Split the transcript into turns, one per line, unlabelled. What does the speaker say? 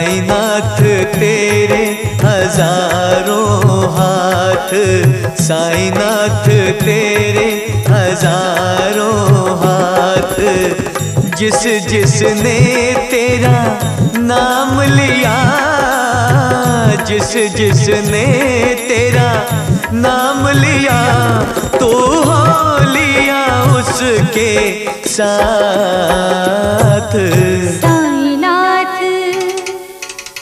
साईनाथ तेरे हजारों हाथ, साईनाथ तेरे हजारों हाथ। जिस जिसने तेरा नाम लिया, जिस जिसने तेरा नाम लिया, तो हो लिया उसके साथ।